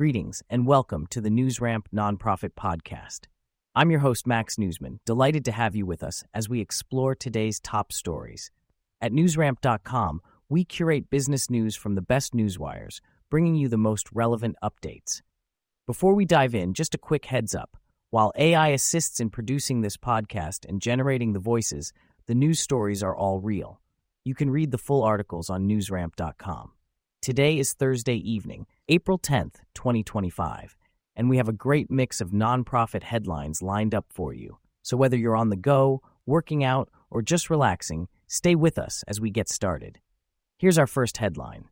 Greetings and welcome to the NewsRamp Nonprofit Podcast. I'm your host, Max Newsman, delighted to have you with us as we explore today's top stories. At newsramp.com, we curate business news from the best newswires, bringing you the most relevant updates. Before we dive in, just a quick heads up. While AI assists in producing this podcast and generating the voices, the news stories are all real. You can read the full articles on newsramp.com. Today is Thursday evening, April 10th, 2025, and we have a great mix of nonprofit headlines lined up for you. So whether you're on the go, working out, or just relaxing, stay with us as we get started. Here's our first headline.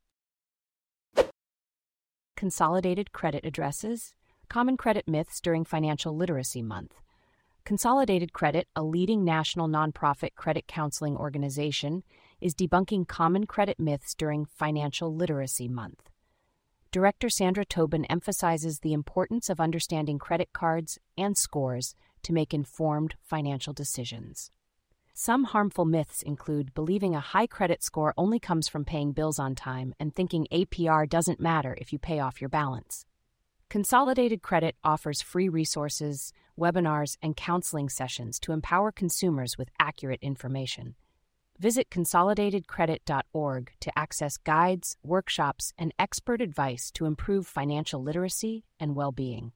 Consolidated Credit addresses common credit myths during Financial Literacy Month. Consolidated Credit, a leading national nonprofit credit counseling organization, is debunking common credit myths during Financial Literacy Month. Director Sandra Tobin emphasizes the importance of understanding credit cards and scores to make informed financial decisions. Some harmful myths include believing a high credit score only comes from paying bills on time and thinking APR doesn't matter if you pay off your balance. Consolidated Credit offers free resources, webinars, and counseling sessions to empower consumers with accurate information. Visit consolidatedcredit.org to access guides, workshops, and expert advice to improve financial literacy and well-being.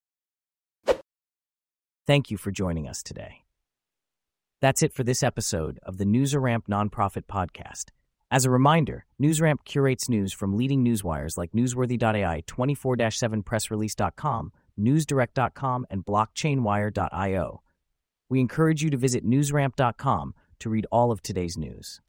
Thank you for joining us today. That's it for this episode of the NewsRamp Nonprofit Podcast. As a reminder, NewsRamp curates news from leading newswires like Newsworthy.ai, 24/7pressrelease.com, NewsDirect.com, and BlockchainWire.io. We encourage you to visit NewsRamp.com to read all of today's news.